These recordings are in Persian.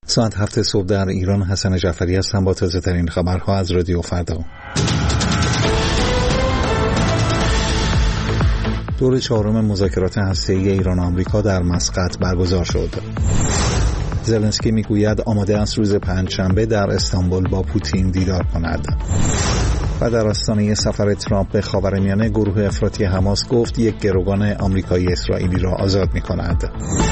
ساعت 7 صبح در ایران. حسن جعفری هستم با تازه ترین خبرها از رادیو فردا. دور چهارم مذاکرات هسته‌ای ایران و آمریکا در مسقط برگزار شد. زلنسکی میگوید آماده است روز پنجشنبه در استانبول با پوتین دیدار کند. و در آستانه سفر ترامپ به خاورمیانه، گروه افراطی حماس گفت یک گروگان آمریکایی اسرائیلی را آزاد می‌کند.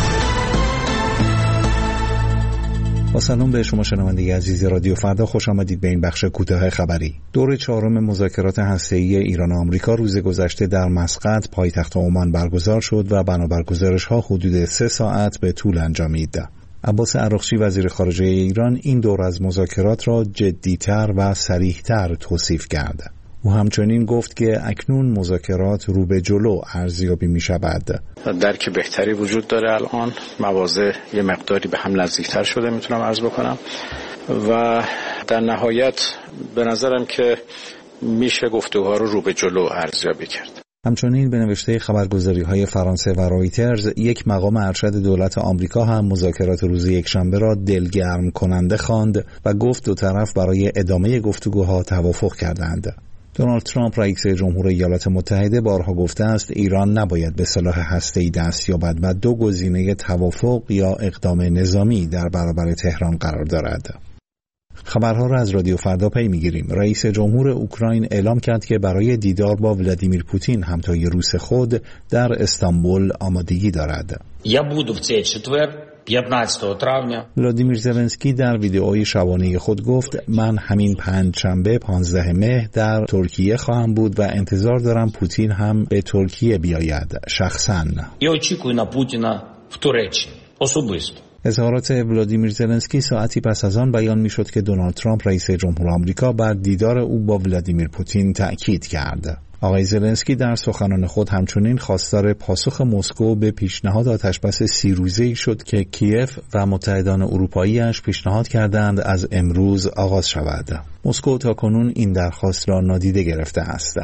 با سلام به شما شنونده عزیز رادیو فردا، خوش آمدید به این بخش کوتاه خبری. دور چهارم مذاکرات هسته‌ای ایران و آمریکا روز گذشته در مسقط پایتخت عمان برگزار شد و بنابر گزارش‌ها حدود 3 ساعت به طول انجامید. عباس عراقچی وزیر خارجه ایران این دور از مذاکرات را جدی‌تر و صریح‌تر توصیف کرد. او همچنین گفت که اکنون مذاکرات رو به جلو ارزیابی می شود. درک بهتری وجود داره، الان مواضع یه مقداری به هم نزدیکتر شده میتونم عرض بکنم و در نهایت به نظرم که میشه گفتگوها رو به جلو ارزیابی کرد. همچنین به نوشته خبرگزاری‌های فرانسه و رایترز، یک مقام ارشد دولت آمریکا هم مذاکرات روز یکشنبه را دلگرم کننده خواند و گفت دو طرف برای ادامه گفتگوها توافق کردند. دونالد ترامپ رئیس جمهور ایالات متحده بارها گفته است ایران نباید به سلاح هسته‌ای دست یابد و دو گزینه توافق یا اقدام نظامی در برابر تهران قرار دارد. خبرها را از رادیو فردا پی می‌گیریم. رئیس جمهور اوکراین اعلام کرد که برای دیدار با ولادیمیر پوتین همتای روس خود در استانبول آمادگی دارد. ولادیمیر زلنسکی در ویدئوی شبانه خود گفت من همین پنجشنبه 15 مهر در ترکیه خواهم بود و انتظار دارم پوتین هم به ترکیه بیاید شخصاً. اظهارات ولادیمیر زلنسکی ساعتی پس از آن بیان می‌شد که دونالد ترامپ رئیس جمهور آمریکا بر دیدار او با ولادیمیر پوتین تأکید کرد. آقای زلنسکی در سخنان خود همچنین خواستار پاسخ مسکو به پیشنهاد آتشبس 30 روزه‌ای شد که کیف و متحدان اروپایی‌اش پیشنهاد کردند از امروز آغاز شود. مسکو تاکنون این درخواست را نادیده گرفته است.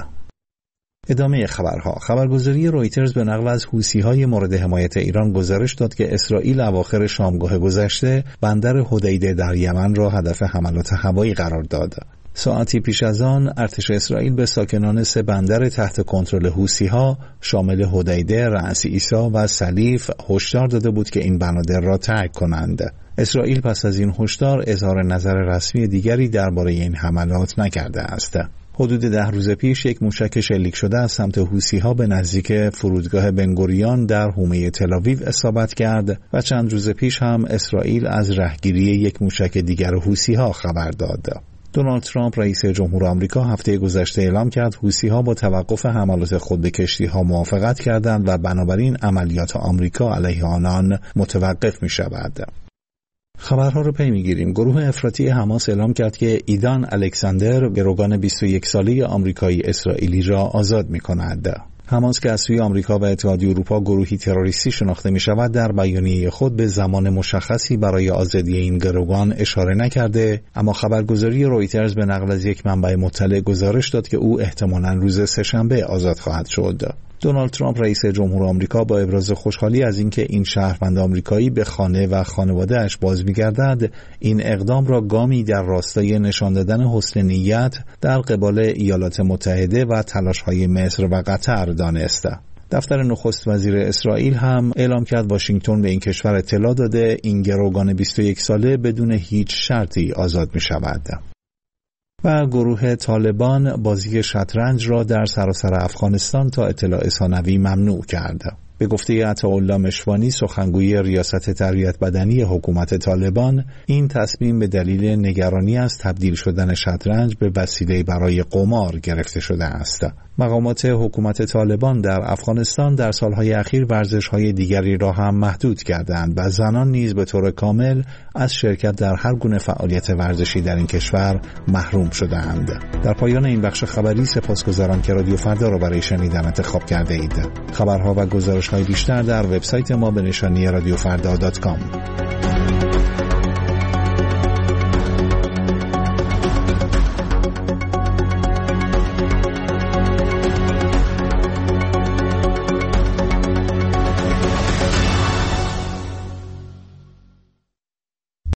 ادامه خبرها. خبرگزاری رایترز به نقل از حوثی‌های مورد حمایت ایران گزارش داد که اسرائیل اواخر شامگاه گذشته بندر حدیده در یمن را هدف حملات هوایی قرار داد. ساعتی پیش از آن ارتش اسرائیل به ساکنان 3 بندر تحت کنترل حوثی‌ها شامل حدیده، رأس عیسی و سلیف هشدار داده بود که این بنادر را ترک کنند. اسرائیل پس از این هشدار اظهار نظر رسمی دیگری درباره این حملات نکرده است. حدود 10 روز پیش یک موشک شلیک شده از سمت حوثی‌ها به نزدیک فرودگاه بنگوریون در حومه تل‌آویو اصابت کرد و چند روز پیش هم اسرائیل از رهگیری یک موشک دیگر حوثی‌ها خبر داد. دونالد ترامپ رئیس جمهور آمریکا هفته گذشته اعلام کرد حوثی‌ها با توقف حملات خود به کشتی‌ها موافقت کردند و بنابراین عملیات آمریکا علیه آنان متوقف می‌شود. خبرها رو پی می‌گیریم. گروه افراطی حماس اعلام کرد که ایدان الکساندر گروگان 21 ساله آمریکایی اسرائیلی را آزاد می‌کند. حماس که از سوی آمریکا و اتحادیه اروپا گروهی تروریستی شناخته می‌شود در بیانیه خود به زمان مشخصی برای آزادی این گروگان اشاره نکرده، اما خبرگزاری رایترز به نقل از یک منبع مطلع گزارش داد که او احتمالاً روز سه‌شنبه آزاد خواهد شد. دونالد ترامپ رئیس جمهور آمریکا با ابراز خوشحالی از اینکه این شهروند آمریکایی به خانه و خانواده‌اش باز می‌گردد، این اقدام را گامی در راستای نشان دادن حسن نیت در قبال ایالات متحده و تلاش‌های مصر و قطر دانست. دفتر نخست وزیر اسرائیل هم اعلام کرد واشنگتن به این کشور اطلاع داده این گروگان 21 ساله بدون هیچ شرطی آزاد می‌شود. و گروه طالبان بازی شطرنج را در سراسر افغانستان تا اطلاع ثانوی ممنوع کرد. به گفته عطاالله مشوانی سخنگوی ریاست تربیت بدنی حکومت طالبان، این تصمیم به دلیل نگرانی از تبدیل شدن شطرنج به وسیله برای قمار گرفته شده است. مقامات حکومت طالبان در افغانستان در سالهای اخیر ورزش‌های دیگری را هم محدود کردند و زنان نیز به طور کامل از شرکت در هر گونه فعالیت ورزشی در این کشور محروم شده‌اند. در پایان این بخش خبری سپاسگزارم که رادیو فردا را برای شنیدن انتخاب کرده اید. خبرها و گزارش‌های بیشتر در وبسایت ما به نشانی radiofrda.com.